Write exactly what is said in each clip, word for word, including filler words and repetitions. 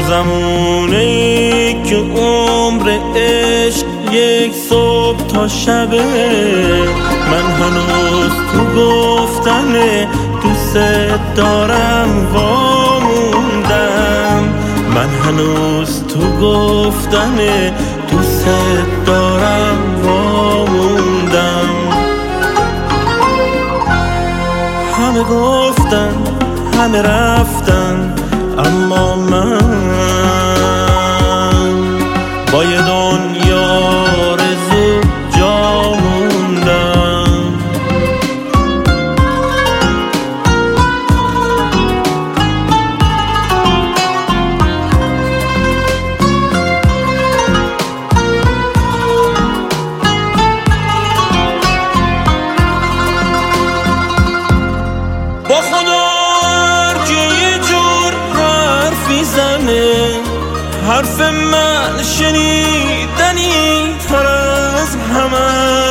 زمونه‌ای که عمر عشق یک صبح تا شبه، من هنوز تو گفتن دوست دارم واموندم. من هنوز تو گفتن دوست دارم واموندم. همه گفتن همه رفتن، اما من با یه دنیا آرزو جا موندم. با خدا که یه جور حرفی زنه، حرف من شنیدنی تر از همه.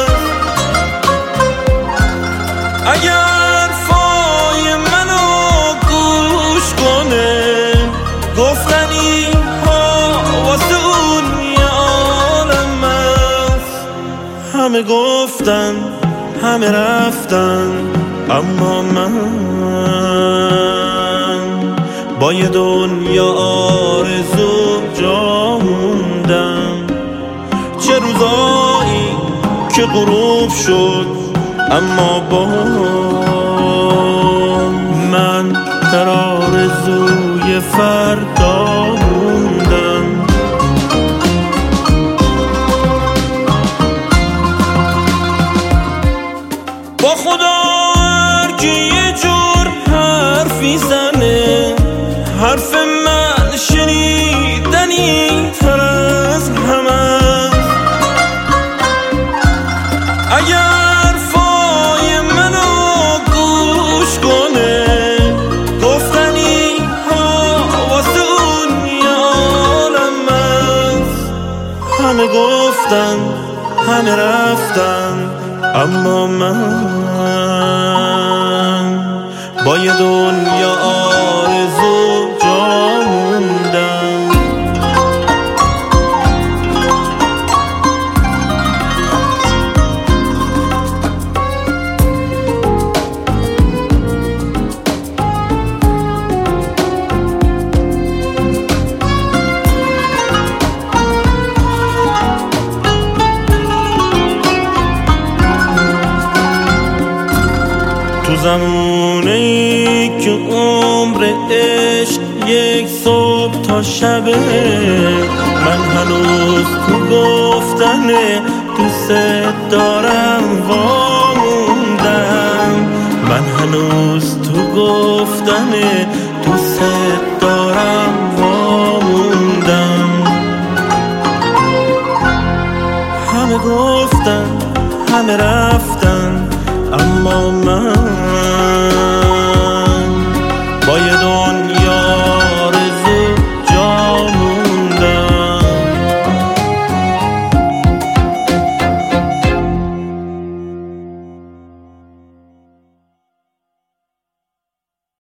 اگر فای منو گوش کنه، گفتنی ها واسه اون یه عالم است. همه گفتن همه رفتن، اما من با یه دنیا آرزو جا موندم. چه روزایی که غروب شد، اما با من در آرزوی فردا موندم. با خدا که یه جور حرفی زنه، حرف من شنیدنی تر از همه. اگر فای منو گوش کنه، گفتنی ها واسه اون یه عالم است. همه گفتن همه رفتن، اما من با یه دنیا آرزو جا موندم. تو زمونه‌ای که عمر عشق یک صبح تا شبه، من هنوز تو گفتن دوست دارم واموندم. من هنوز تو گفتن دوست دارم واموندم. همه گفتن همه رفتن، اما من با یه دنیا